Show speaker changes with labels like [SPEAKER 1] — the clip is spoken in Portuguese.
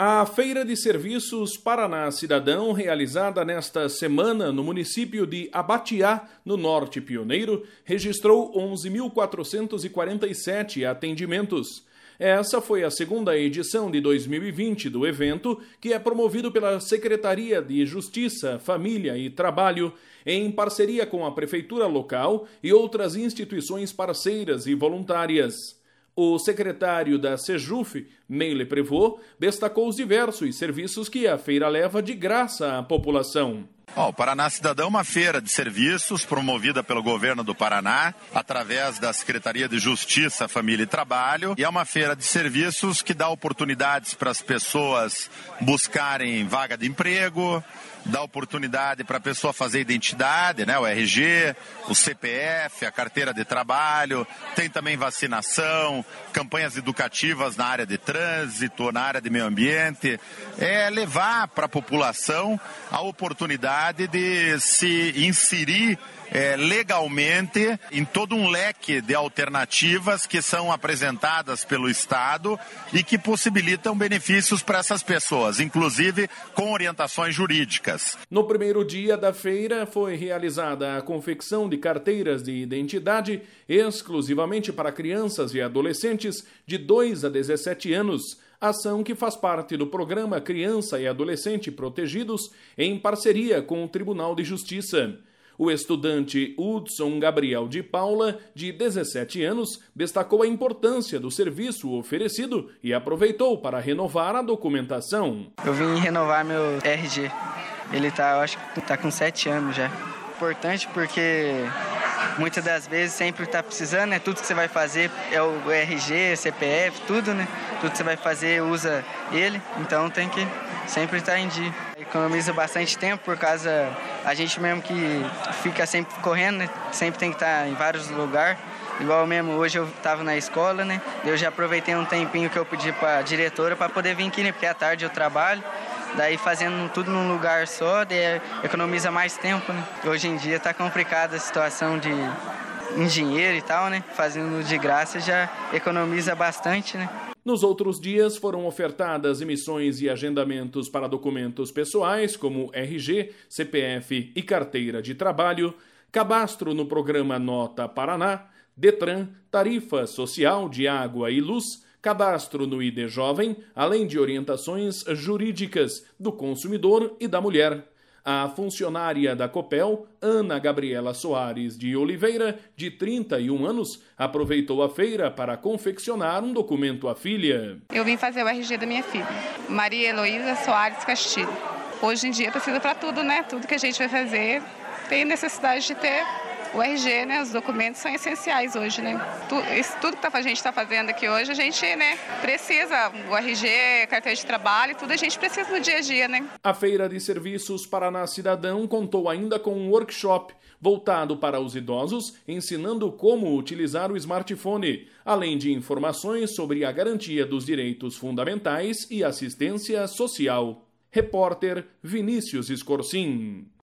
[SPEAKER 1] A Feira de Serviços Paraná Cidadão, realizada nesta semana no município de Abatiá, no Norte Pioneiro, registrou 11.447 atendimentos. Essa foi a segunda edição de 2020 do evento, que é promovido pela Secretaria de Justiça, Família e Trabalho, em parceria com a Prefeitura local e outras instituições parceiras e voluntárias. O secretário da Sejuf, Meile Prevot, destacou os diversos serviços que a feira leva de graça à população.
[SPEAKER 2] O Paraná Cidadão é uma feira de serviços promovida pelo governo do Paraná, através da Secretaria de Justiça, Família e Trabalho. E é uma feira de serviços que dá oportunidades para as pessoas buscarem vaga de emprego, dá oportunidade para a pessoa fazer identidade, né, o RG, o CPF, a carteira de trabalho, tem também vacinação, campanhas educativas na área de trânsito, na área de meio ambiente. É levar para a população a oportunidade de se inserir legalmente em todo um leque de alternativas que são apresentadas pelo Estado e que possibilitam benefícios para essas pessoas, inclusive com orientações jurídicas.
[SPEAKER 1] No primeiro dia da feira foi realizada a confecção de carteiras de identidade exclusivamente para crianças e adolescentes de 2 a 17 anos, ação que faz parte do programa Criança e Adolescente Protegidos em parceria com o Tribunal de Justiça. O estudante Hudson Gabriel de Paula, de 17 anos, destacou a importância do serviço oferecido e aproveitou para renovar a documentação.
[SPEAKER 3] Eu vim renovar meu RG. Ele acho que está com 7 anos já. Importante porque muitas das vezes sempre está precisando, né? Tudo que você vai fazer é o RG, CPF, tudo, né? Tudo que você vai fazer usa ele, então tem que sempre estar em dia. Economiza bastante tempo por causa a gente mesmo que fica sempre correndo, né? Sempre tem que estar em vários lugares. Igual mesmo, hoje eu estava na escola, né? Eu já aproveitei um tempinho que eu pedi para a diretora para poder vir aqui, né? Porque à tarde eu trabalho. Daí fazendo tudo num lugar só, daí economiza mais tempo, né? Hoje em dia tá complicada a situação de engenheiro e tal, né? Fazendo de graça já economiza bastante, né?
[SPEAKER 1] Nos outros dias foram ofertadas emissões e agendamentos para documentos pessoais como RG, CPF e carteira de trabalho, cadastro no programa Nota Paraná, Detran, tarifa social de água e luz, cadastro no ID Jovem, além de orientações jurídicas do consumidor e da mulher. A funcionária da Copel, Ana Gabriela Soares de Oliveira, de 31 anos, aproveitou a feira para confeccionar um documento à filha.
[SPEAKER 4] Eu vim fazer o RG da minha filha, Maria Heloísa Soares Castilho. Hoje em dia precisa para tudo, né? Tudo que a gente vai fazer tem necessidade de ter o RG, né? Os documentos são essenciais hoje, né? Tudo que a gente está fazendo aqui hoje, a gente, né, precisa. O RG, carteira de trabalho, tudo a gente precisa no dia a dia, né?
[SPEAKER 1] A Feira de Serviços Paraná Cidadão contou ainda com um workshop voltado para os idosos, ensinando como utilizar o smartphone, além de informações sobre a garantia dos direitos fundamentais e assistência social. Repórter Vinícius Escorcim.